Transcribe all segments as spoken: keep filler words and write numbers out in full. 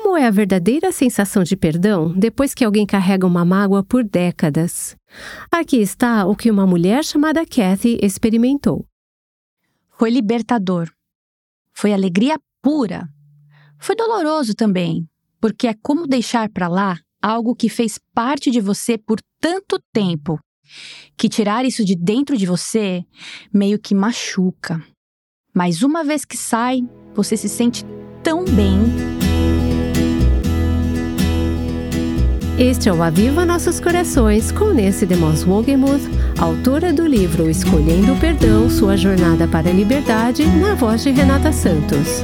Como é a verdadeira sensação de perdão depois que alguém carrega uma mágoa por décadas? Aqui está o que uma mulher chamada Kathy experimentou. Foi libertador. Foi alegria pura. Foi doloroso também, porque é como deixar para lá algo que fez parte de você por tanto tempo, que tirar isso de dentro de você meio que machuca. Mas uma vez que sai, você se sente tão bem. Este é o Aviva Nossos Corações com Nancy DeMoss Wogemuth, autora do livro Escolhendo o Perdão, Sua Jornada para a Liberdade, na voz de Renata Santos.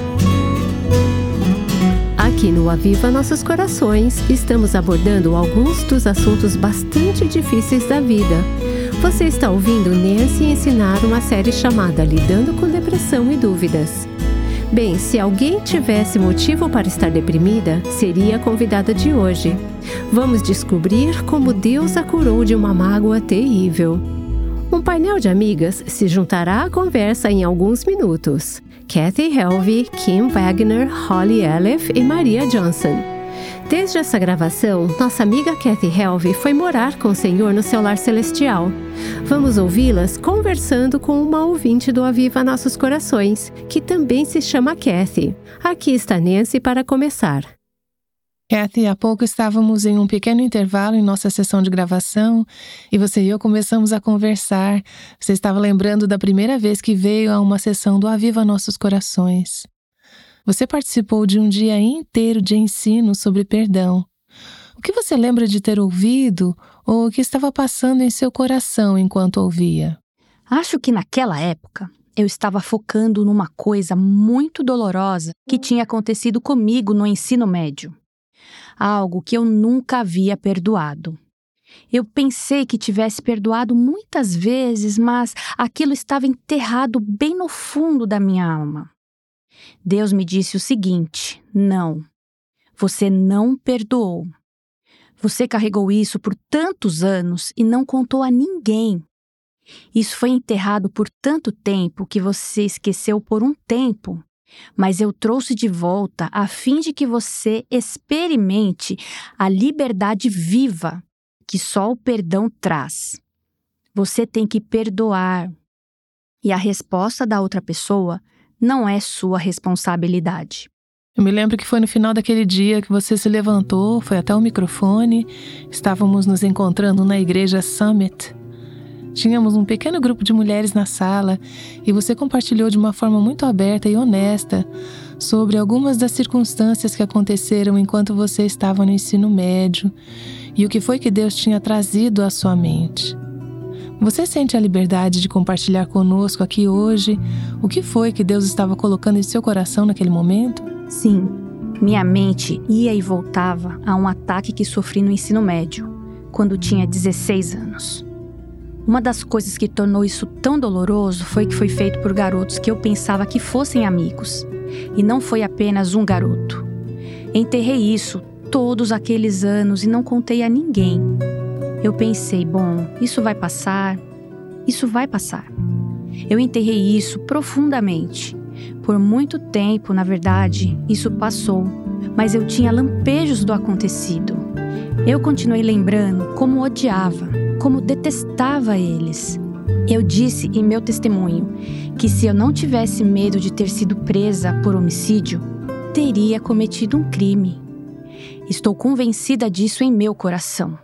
Aqui no Aviva Nossos Corações, estamos abordando alguns dos assuntos bastante difíceis da vida. Você está ouvindo Nancy ensinar uma série chamada Lidando com Depressão e Dúvidas. Bem, se alguém tivesse motivo para estar deprimida, seria a convidada de hoje. Vamos descobrir como Deus a curou de uma mágoa terrível. Um painel de amigas se juntará à conversa em alguns minutos. Kathy Helve, Kim Wagner, Holly Aleph e Maria Johnson. Desde essa gravação, nossa amiga Kathy Helve foi morar com o Senhor no seu lar celestial. Vamos ouvi-las conversando com uma ouvinte do Aviva Nossos Corações, que também se chama Kathy. Aqui está Nancy para começar. Kathy, há pouco estávamos em um pequeno intervalo em nossa sessão de gravação e você e eu começamos a conversar. Você estava lembrando da primeira vez que veio a uma sessão do Aviva Nossos Corações. Você participou de um dia inteiro de ensino sobre perdão. O que você lembra de ter ouvido ou o que estava passando em seu coração enquanto ouvia? Acho que naquela época eu estava focando numa coisa muito dolorosa que tinha acontecido comigo no ensino médio. Algo que eu nunca havia perdoado. Eu pensei que tivesse perdoado muitas vezes, mas aquilo estava enterrado bem no fundo da minha alma. Deus me disse o seguinte: não, você não perdoou. Você carregou isso por tantos anos e não contou a ninguém. Isso foi enterrado por tanto tempo que você esqueceu por um tempo. Mas eu trouxe de volta a fim de que você experimente a liberdade viva que só o perdão traz. Você tem que perdoar. E a resposta da outra pessoa não é sua responsabilidade. Eu me lembro que foi no final daquele dia que você se levantou, foi até o microfone. Estávamos nos encontrando na igreja Summit. Tínhamos um pequeno grupo de mulheres na sala e você compartilhou de uma forma muito aberta e honesta sobre algumas das circunstâncias que aconteceram enquanto você estava no ensino médio e o que foi que Deus tinha trazido à sua mente. Você sente a liberdade de compartilhar conosco aqui hoje o que foi que Deus estava colocando em seu coração naquele momento? Sim, minha mente ia e voltava a um ataque que sofri no ensino médio, quando tinha dezesseis anos. Uma das coisas que tornou isso tão doloroso foi que foi feito por garotos que eu pensava que fossem amigos. E não foi apenas um garoto. Enterrei isso todos aqueles anos e não contei a ninguém. Eu pensei, bom, isso vai passar, isso vai passar. Eu enterrei isso profundamente. Por muito tempo, na verdade, isso passou, mas eu tinha lampejos do acontecido. Eu continuei lembrando como odiava, como detestava eles. Eu disse em meu testemunho que se eu não tivesse medo de ter sido presa por homicídio, teria cometido um crime. Estou convencida disso em meu coração.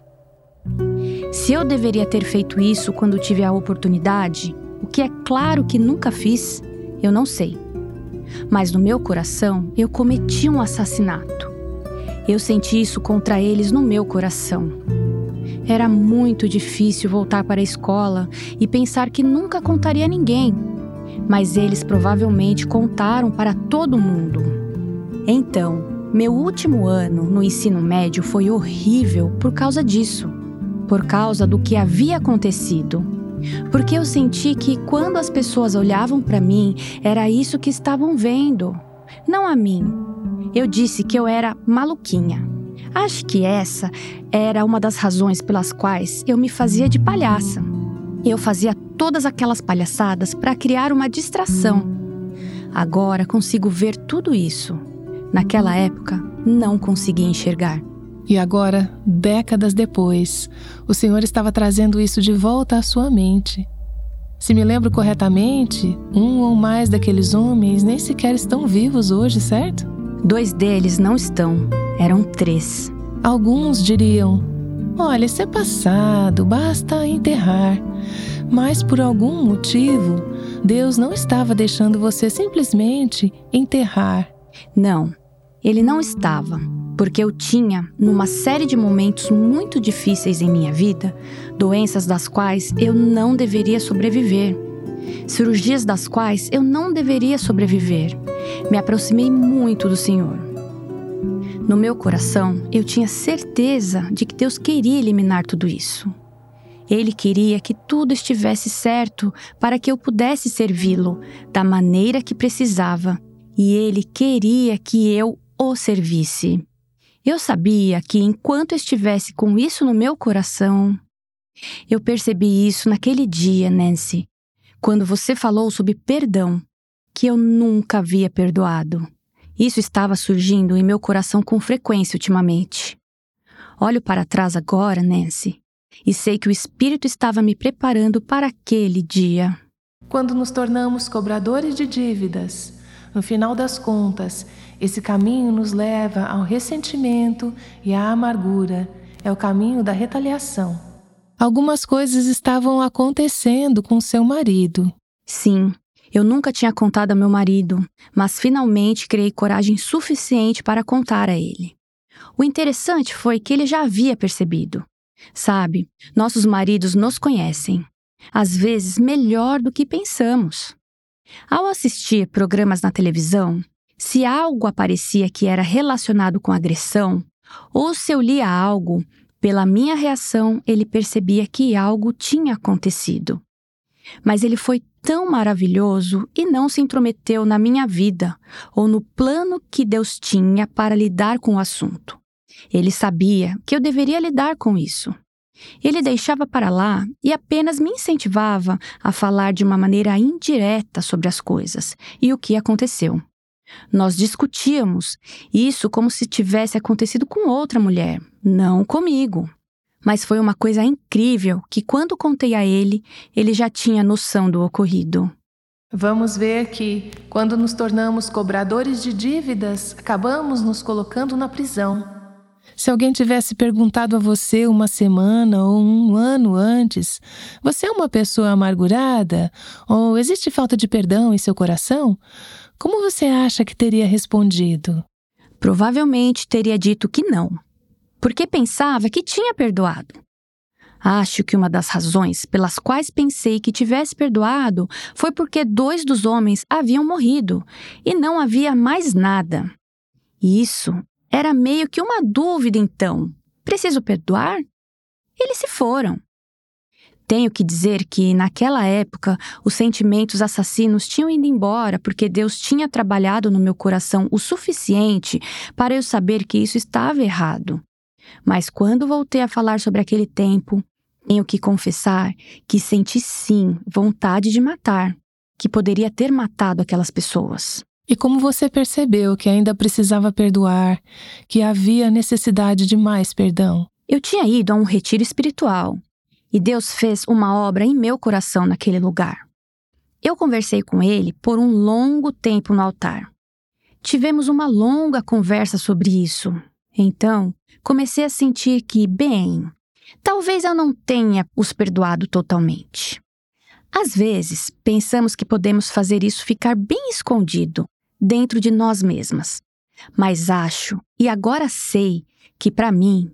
Se eu deveria ter feito isso quando tive a oportunidade, o que é claro que nunca fiz, eu não sei. Mas no meu coração, eu cometi um assassinato. Eu senti isso contra eles no meu coração. Era muito difícil voltar para a escola e pensar que nunca contaria a ninguém. Mas eles provavelmente contaram para todo mundo. Então, meu último ano no ensino médio foi horrível por causa disso. Por causa do que havia acontecido. Porque eu senti que quando as pessoas olhavam para mim, era isso que estavam vendo. Não a mim. Eu disse que eu era maluquinha. Acho que essa era uma das razões pelas quais eu me fazia de palhaça. Eu fazia todas aquelas palhaçadas para criar uma distração. Agora consigo ver tudo isso. naquela época, não conseguia enxergar. E agora, décadas depois, o Senhor estava trazendo isso de volta à sua mente. Se me lembro corretamente, um ou mais daqueles homens nem sequer estão vivos hoje, certo? Dois deles não estão, eram três. Alguns diriam: olha, isso é passado, basta enterrar. Mas por algum motivo, Deus não estava deixando você simplesmente enterrar. Não, Ele não estava, porque eu tinha, numa série de momentos muito difíceis em minha vida, doenças das quais eu não deveria sobreviver, cirurgias das quais eu não deveria sobreviver. Me aproximei muito do Senhor. No meu coração, eu tinha certeza de que Deus queria eliminar tudo isso. Ele queria que tudo estivesse certo para que eu pudesse servi-lo da maneira que precisava, e Ele queria que eu o servisse. Eu sabia que enquanto estivesse com isso no meu coração, eu percebi isso naquele dia, Nancy, quando você falou sobre perdão, que eu nunca havia perdoado. Isso estava surgindo em meu coração com frequência ultimamente. Olho para trás agora, Nancy, e sei que o Espírito estava me preparando para aquele dia. Quando nos tornamos cobradores de dívidas, no final das contas, esse caminho nos leva ao ressentimento e à amargura. É o caminho da retaliação. Algumas coisas estavam acontecendo com seu marido. Sim, eu nunca tinha contado ao meu marido, mas finalmente criei coragem suficiente para contar a ele. O interessante foi que ele já havia percebido. Sabe, nossos maridos nos conhecem, às vezes melhor do que pensamos. Ao assistir programas na televisão, se algo aparecia que era relacionado com agressão, ou se eu lia algo, pela minha reação ele percebia que algo tinha acontecido. Mas ele foi tão maravilhoso e não se intrometeu na minha vida ou no plano que Deus tinha para lidar com o assunto. Ele sabia que eu deveria lidar com isso. Ele deixava para lá e apenas me incentivava a falar de uma maneira indireta sobre as coisas e o que aconteceu. Nós discutíamos isso como se tivesse acontecido com outra mulher, não comigo. Mas foi uma coisa incrível que, quando contei a ele, ele já tinha noção do ocorrido. Vamos ver que, quando nos tornamos cobradores de dívidas, acabamos nos colocando na prisão. Se alguém tivesse perguntado a você uma semana ou um ano antes, você é uma pessoa amargurada? Ou existe falta de perdão em seu coração? Como você acha que teria respondido? Provavelmente teria dito que não, porque pensava que tinha perdoado. Acho que uma das razões pelas quais pensei que tivesse perdoado foi porque dois dos homens haviam morrido e não havia mais nada. Isso era meio que uma dúvida, então. Preciso perdoar? Eles se foram. Tenho que dizer que, naquela época, os sentimentos assassinos tinham ido embora porque Deus tinha trabalhado no meu coração o suficiente para eu saber que isso estava errado. Mas quando voltei a falar sobre aquele tempo, tenho que confessar que senti sim vontade de matar, que poderia ter matado aquelas pessoas. E como você percebeu que ainda precisava perdoar, que havia necessidade de mais perdão? Eu tinha ido a um retiro espiritual e Deus fez uma obra em meu coração naquele lugar. Eu conversei com ele por um longo tempo no altar. Tivemos uma longa conversa sobre isso. Então, comecei a sentir que, bem, talvez eu não tenha os perdoado totalmente. Às vezes, pensamos que podemos fazer isso ficar bem escondido, dentro de nós mesmas. Mas acho, e agora sei, que para mim,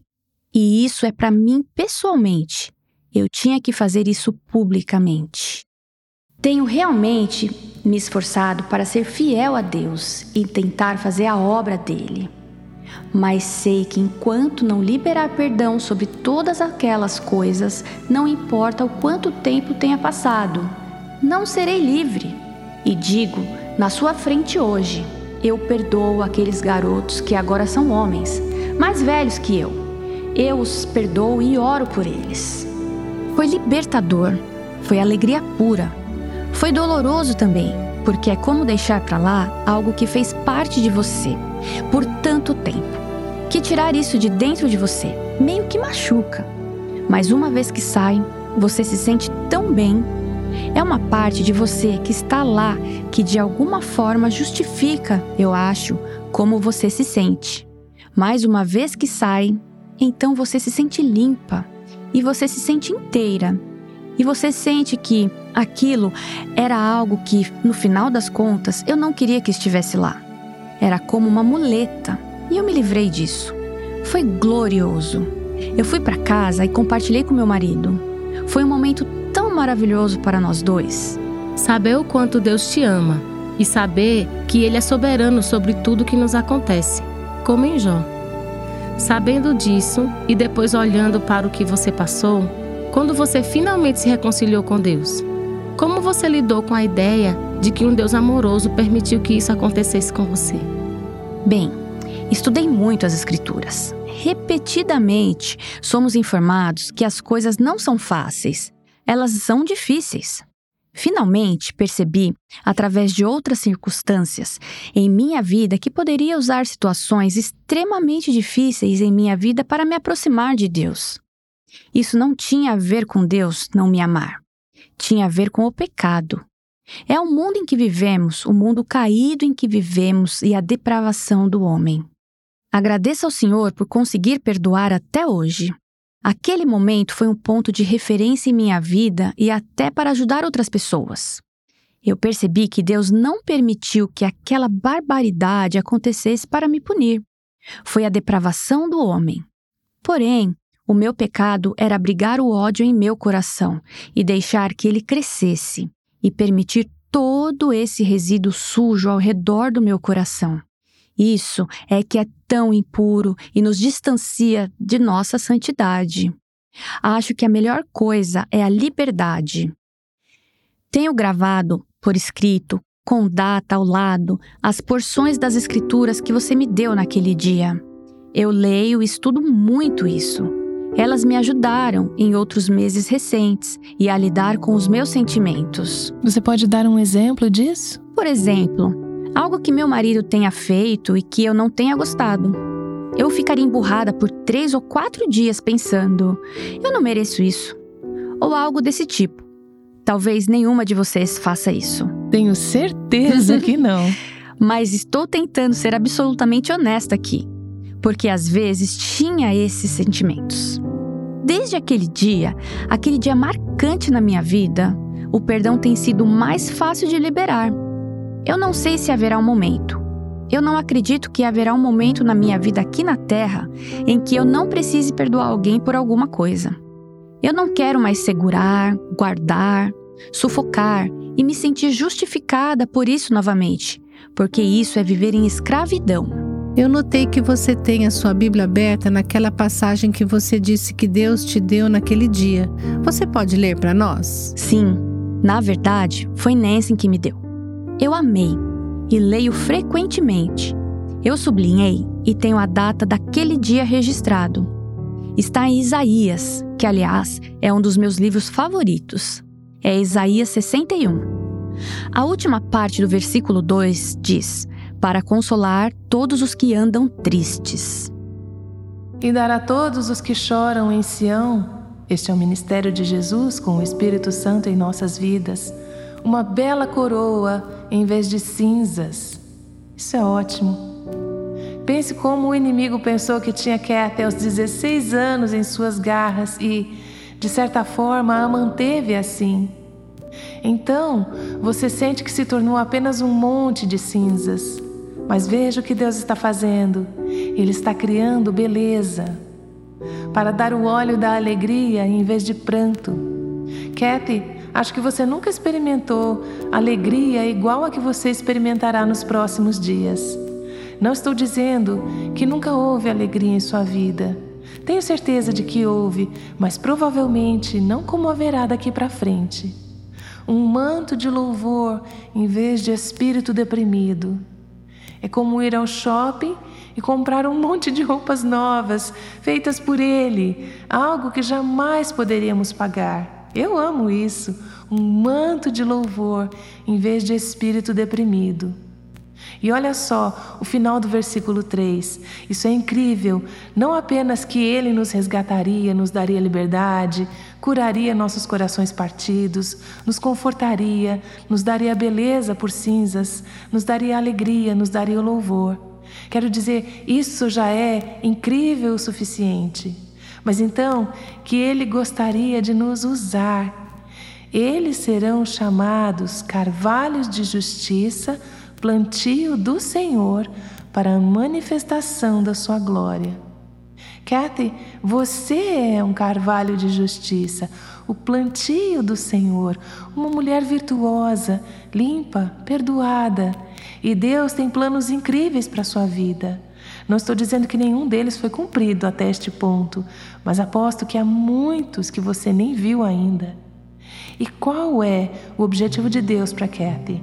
e isso é para mim pessoalmente, eu tinha que fazer isso publicamente. Tenho realmente me esforçado para ser fiel a Deus e tentar fazer a obra dele. Mas sei que enquanto não liberar perdão sobre todas aquelas coisas, não importa o quanto tempo tenha passado, não serei livre. E digo, na sua frente hoje, eu perdoo aqueles garotos que agora são homens, mais velhos que eu. Eu os perdoo e oro por eles. Foi libertador, foi alegria pura. Foi doloroso também, porque é como deixar para lá algo que fez parte de você, por tanto tempo, que tirar isso de dentro de você meio que machuca. Mas uma vez que sai, você se sente tão bem. É uma parte de você que está lá que de alguma forma justifica, eu acho, como você se sente. Mas uma vez que sai, então você se sente limpa e você se sente inteira. E você sente que aquilo era algo que, no final das contas, eu não queria que estivesse lá. Era como uma muleta e eu me livrei disso. Foi glorioso. Eu fui para casa e compartilhei com meu marido. Foi um momento tão maravilhoso para nós dois. Saber o quanto Deus te ama e saber que Ele é soberano sobre tudo que nos acontece, como em Jó. Sabendo disso e depois olhando para o que você passou, quando você finalmente se reconciliou com Deus, como você lidou com a ideia de que um Deus amoroso permitiu que isso acontecesse com você? Bem, estudei muito as Escrituras. Repetidamente, somos informados que as coisas não são fáceis, elas são difíceis. Finalmente, percebi, através de outras circunstâncias em minha vida, que poderia usar situações extremamente difíceis em minha vida para me aproximar de Deus. Isso não tinha a ver com Deus não me amar. Tinha a ver com o pecado. É o mundo em que vivemos, o mundo caído em que vivemos e a depravação do homem. Agradeça ao Senhor por conseguir perdoar até hoje. Aquele momento foi um ponto de referência em minha vida e até para ajudar outras pessoas. Eu percebi que Deus não permitiu que aquela barbaridade acontecesse para me punir. Foi a depravação do homem. Porém, o meu pecado era abrigar o ódio em meu coração e deixar que ele crescesse e permitir todo esse resíduo sujo ao redor do meu coração. Isso é que é tão impuro e nos distancia de nossa santidade. Acho que a melhor coisa é a liberdade. Tenho gravado, por escrito, com data ao lado, as porções das Escrituras que você me deu naquele dia. Eu leio e estudo muito isso. Elas me ajudaram em outros meses recentes e a lidar com os meus sentimentos. Você pode dar um exemplo disso? Por exemplo, algo que meu marido tenha feito e que eu não tenha gostado. Eu ficaria emburrada por três ou quatro dias pensando, eu não mereço isso. Ou algo desse tipo. Talvez nenhuma de vocês faça isso. Tenho certeza que não. Mas estou tentando ser absolutamente honesta aqui. Porque às vezes tinha esses sentimentos. Desde aquele dia, aquele dia marcante na minha vida, o perdão tem sido mais fácil de liberar. Eu não sei se haverá um momento. Eu não acredito que haverá um momento na minha vida aqui na Terra em que eu não precise perdoar alguém por alguma coisa. Eu não quero mais segurar, guardar, sufocar e me sentir justificada por isso novamente, porque isso é viver em escravidão. Eu notei que você tem a sua Bíblia aberta naquela passagem que você disse que Deus te deu naquele dia. Você pode ler para nós? Sim, na verdade, foi Nancy que me deu. Eu amei e leio frequentemente. Eu sublinhei e tenho a data daquele dia registrado. Está em Isaías, que aliás é um dos meus livros favoritos. É Isaías sessenta e um. A última parte do versículo dois diz: para consolar todos os que andam tristes. E dar a todos os que choram em Sião, este é o ministério de Jesus com o Espírito Santo em nossas vidas, uma bela coroa em vez de cinzas. Isso é ótimo. Pense como o inimigo pensou que tinha Kathy aos dezesseis anos em suas garras e, de certa forma, a manteve assim. Então, você sente que se tornou apenas um monte de cinzas. Mas veja o que Deus está fazendo. Ele está criando beleza para dar o óleo da alegria em vez de pranto. Kathy, acho que você nunca experimentou alegria igual a que você experimentará nos próximos dias. Não estou dizendo que nunca houve alegria em sua vida. Tenho certeza de que houve, mas provavelmente não como haverá daqui para frente. Um manto de louvor em vez de espírito deprimido. É como ir ao shopping e comprar um monte de roupas novas, feitas por ele, algo que jamais poderíamos pagar. Eu amo isso, um manto de louvor em vez de espírito deprimido. E olha só o final do versículo três. Isso é incrível. Não apenas que Ele nos resgataria, nos daria liberdade, curaria nossos corações partidos, nos confortaria, nos daria beleza por cinzas, nos daria alegria, nos daria o louvor. Quero dizer, isso já é incrível o suficiente. Mas então, que Ele gostaria de nos usar. Eles serão chamados carvalhos de justiça, plantio do Senhor para a manifestação da sua glória. Kathy, você é um carvalho de justiça, o plantio do Senhor, uma mulher virtuosa, limpa, perdoada. E Deus tem planos incríveis para a sua vida. Não estou dizendo que nenhum deles foi cumprido até este ponto, mas aposto que há muitos que você nem viu ainda. E qual é o objetivo de Deus para Kathy?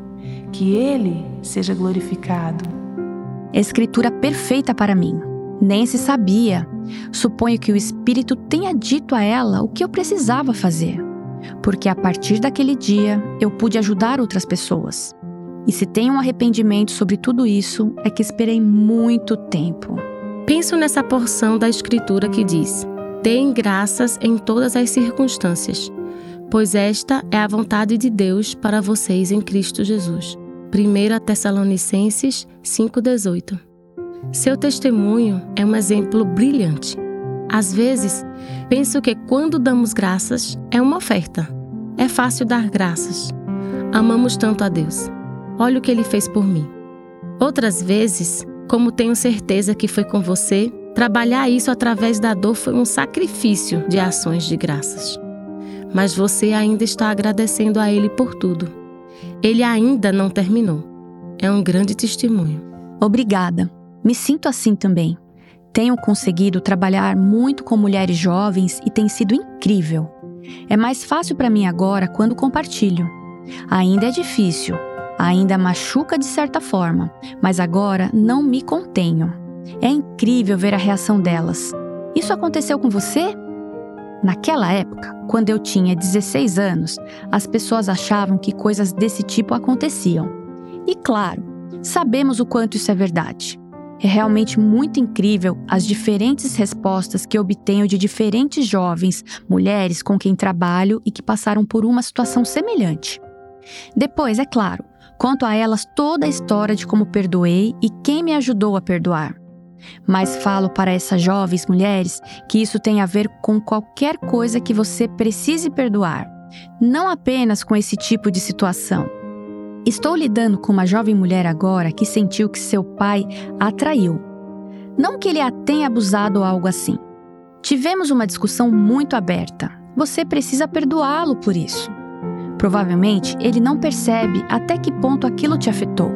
Que Ele seja glorificado. Escritura perfeita para mim. Nancy sabia. Suponho que o Espírito tenha dito a ela o que eu precisava fazer. Porque a partir daquele dia, eu pude ajudar outras pessoas. E se tenho um arrependimento sobre tudo isso, é que esperei muito tempo. Penso nessa porção da Escritura que diz: deem graças em todas as circunstâncias, pois esta é a vontade de Deus para vocês em Cristo Jesus. primeira Tessalonicenses cinco, dezoito. Seu testemunho é um exemplo brilhante. Às vezes, penso que quando damos graças, é uma oferta. É fácil dar graças. Amamos tanto a Deus. Olha o que Ele fez por mim. Outras vezes, como tenho certeza que foi com você, trabalhar isso através da dor foi um sacrifício de ações de graças. Mas você ainda está agradecendo a Ele por tudo. Ele ainda não terminou. É um grande testemunho. Obrigada. Me sinto assim também. Tenho conseguido trabalhar muito com mulheres jovens e tem sido incrível. É mais fácil para mim agora quando compartilho. Ainda é difícil, ainda machuca de certa forma, mas agora não me contenho. É incrível ver a reação delas. Isso aconteceu com você? Naquela época, quando eu tinha dezesseis anos, as pessoas achavam que coisas desse tipo aconteciam. E claro, sabemos o quanto isso é verdade. É realmente muito incrível as diferentes respostas que obtenho de diferentes jovens, mulheres com quem trabalho e que passaram por uma situação semelhante. Depois, é claro, conto a elas toda a história de como perdoei e quem me ajudou a perdoar. Mas falo para essas jovens mulheres que isso tem a ver com qualquer coisa que você precise perdoar, não apenas com esse tipo de situação. Estou lidando com uma jovem mulher agora que sentiu que seu pai a traiu. Não que ele a tenha abusado ou algo assim. Tivemos uma discussão muito aberta. Você precisa perdoá-lo por isso. Provavelmente, ele não percebe até que ponto aquilo te afetou.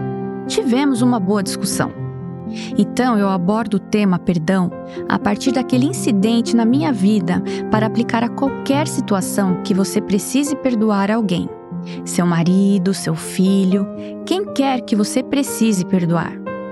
Tivemos uma boa discussão. Então, eu abordo o tema perdão a partir daquele incidente na minha vida para aplicar a qualquer situação que você precise perdoar alguém. Seu marido, seu filho, quem quer que você precise perdoar.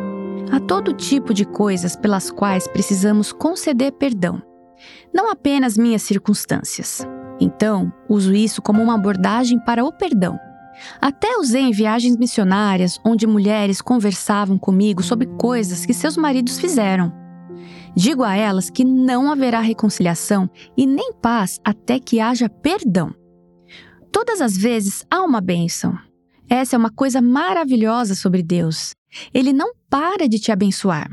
Há todo tipo de coisas pelas quais precisamos conceder perdão, não apenas minhas circunstâncias. Então, uso isso como uma abordagem para o perdão. Até usei em viagens missionárias onde mulheres conversavam comigo sobre coisas que seus maridos fizeram. Digo a elas que não haverá reconciliação e nem paz até que haja perdão. Todas as vezes há uma bênção. Essa é uma coisa maravilhosa sobre Deus. Ele não para de te abençoar.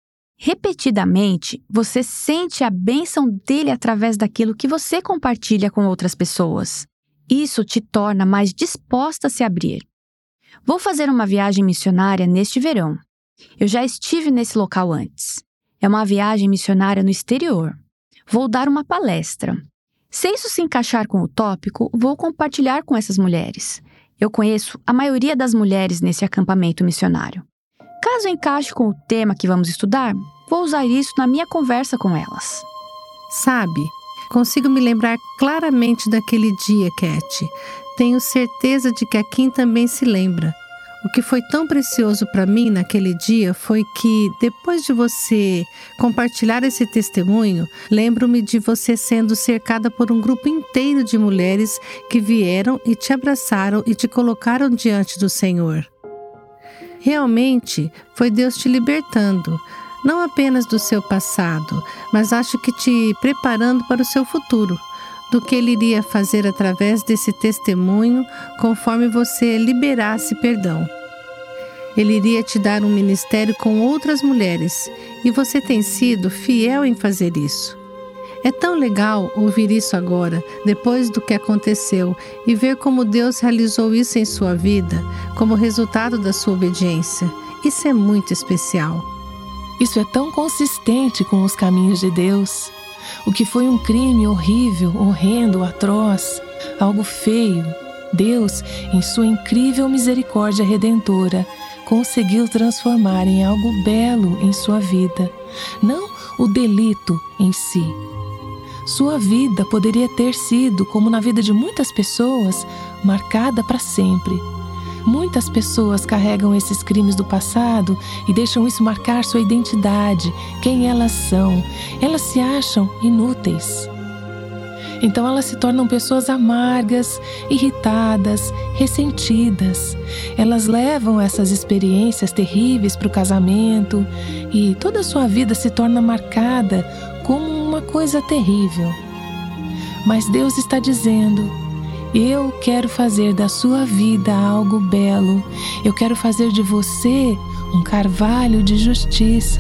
Repetidamente, você sente a bênção dele através daquilo que você compartilha com outras pessoas. Isso te torna mais disposta a se abrir. Vou fazer uma viagem missionária neste verão. Eu já estive nesse local antes. É uma viagem missionária no exterior. Vou dar uma palestra. Se isso se encaixar com o tópico, vou compartilhar com essas mulheres. Eu conheço a maioria das mulheres nesse acampamento missionário. Caso encaixe com o tema que vamos estudar, vou usar isso na minha conversa com elas. Sabe, consigo me lembrar claramente daquele dia, Cat. Tenho certeza de que a Kim também se lembra. O que foi tão precioso para mim naquele dia foi que, depois de você compartilhar esse testemunho, lembro-me de você sendo cercada por um grupo inteiro de mulheres que vieram e te abraçaram e te colocaram diante do Senhor. Realmente foi Deus te libertando, não apenas do seu passado, mas acho que te preparando para o seu futuro, do que Ele iria fazer através desse testemunho conforme você liberasse perdão. Ele iria te dar um ministério com outras mulheres e você tem sido fiel em fazer isso. É tão legal ouvir isso agora, depois do que aconteceu, e ver como Deus realizou isso em sua vida, como resultado da sua obediência. Isso é muito especial. Isso é tão consistente com os caminhos de Deus. O que foi um crime horrível, horrendo, atroz, algo feio, Deus, em sua incrível misericórdia redentora, conseguiu transformar em algo belo em sua vida, não o delito em si. Sua vida poderia ter sido, como na vida de muitas pessoas, marcada para sempre. Muitas pessoas carregam esses crimes do passado e deixam isso marcar sua identidade, quem elas são. Elas se acham inúteis. Então elas se tornam pessoas amargas, irritadas, ressentidas. Elas levam essas experiências terríveis para o casamento e toda a sua vida se torna marcada como uma coisa terrível. Mas Deus está dizendo: eu quero fazer da sua vida algo belo. Eu quero fazer de você um carvalho de justiça.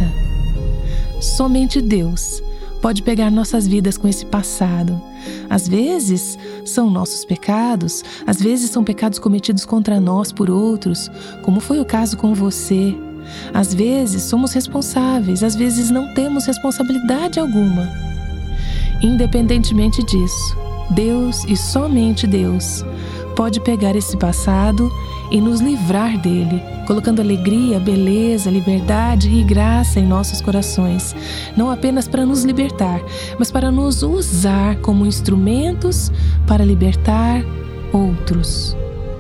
Somente Deus pode pegar nossas vidas com esse passado. Às vezes são nossos pecados, às vezes são pecados cometidos contra nós por outros, como foi o caso com você. Às vezes somos responsáveis, às vezes não temos responsabilidade alguma. Independentemente disso, Deus e somente Deus pode pegar esse passado e nos livrar dele, colocando alegria, beleza, liberdade e graça em nossos corações, não apenas para nos libertar, mas para nos usar como instrumentos para libertar outros.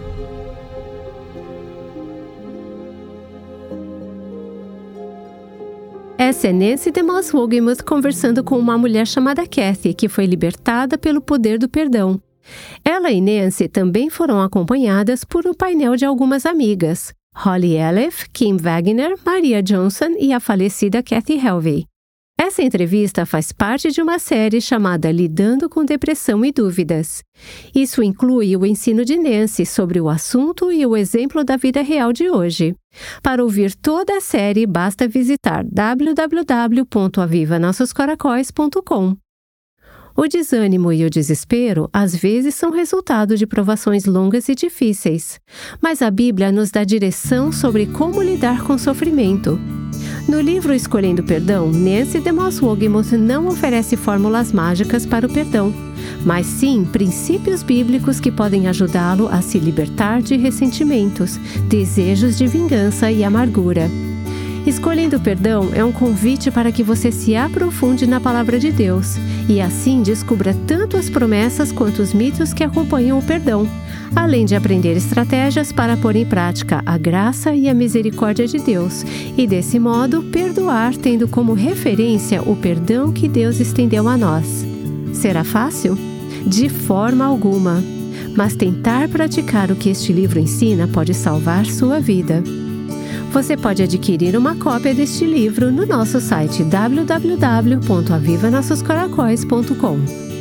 Essa é Nancy DeMoss Wolgemuth conversando com uma mulher chamada Kathy, que foi libertada pelo poder do perdão. Ela e Nancy também foram acompanhadas por um painel de algumas amigas, Holly Aleph, Kim Wagner, Maria Johnson e a falecida Kathy Helvey. Essa entrevista faz parte de uma série chamada Lidando com Depressão e Dúvidas. Isso inclui o ensino de Nancy sobre o assunto e o exemplo da vida real de hoje. Para ouvir toda a série, basta visitar w w w ponto aviva nossos caracóis ponto com. O desânimo e o desespero às vezes são resultado de provações longas e difíceis, mas a Bíblia nos dá direção sobre como lidar com o sofrimento. No livro Escolhendo Perdão, Nancy DeMoss Wolgemuth não oferece fórmulas mágicas para o perdão, mas sim princípios bíblicos que podem ajudá-lo a se libertar de ressentimentos, desejos de vingança e amargura. Escolhendo Perdão é um convite para que você se aprofunde na palavra de Deus e assim descubra tanto as promessas quanto os mitos que acompanham o perdão, além de aprender estratégias para pôr em prática a graça e a misericórdia de Deus e, desse modo, perdoar tendo como referência o perdão que Deus estendeu a nós. Será fácil? De forma alguma. Mas tentar praticar o que este livro ensina pode salvar sua vida. Você pode adquirir uma cópia deste livro no nosso site w w w ponto aviva nossos caracóis ponto com.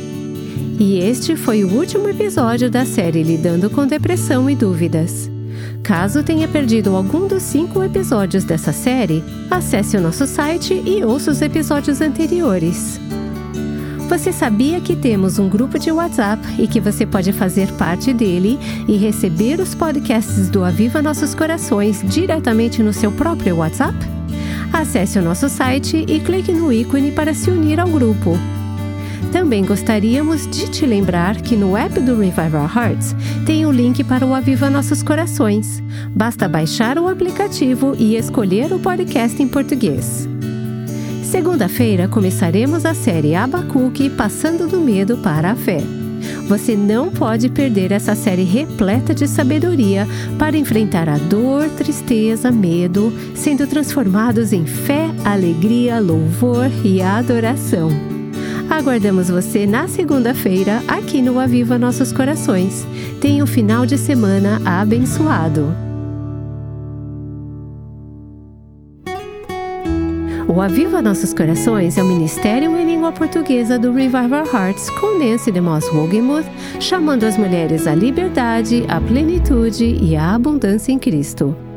E este foi o último episódio da série Lidando com Depressão e Dúvidas. Caso tenha perdido algum dos cinco episódios dessa série, acesse o nosso site e ouça os episódios anteriores. Você sabia que temos um grupo de WhatsApp e que você pode fazer parte dele e receber os podcasts do Aviva Nossos Corações diretamente no seu próprio WhatsApp? Acesse o nosso site e clique no ícone para se unir ao grupo. Também gostaríamos de te lembrar que no app do Revival Hearts tem o link para o Aviva Nossos Corações. Basta baixar o aplicativo e escolher o podcast em português. Segunda-feira começaremos a série Abacuque Passando do Medo para a Fé. Você não pode perder essa série repleta de sabedoria para enfrentar a dor, tristeza, medo, sendo transformados em fé, alegria, louvor e adoração. Aguardamos você na segunda-feira aqui no Aviva Nossos Corações. Tenha um final de semana abençoado. O Aviva Nossos Corações é o ministério em língua portuguesa do Revival Hearts com Nancy DeMoss Wogemuth, chamando as mulheres à liberdade, à plenitude e à abundância em Cristo.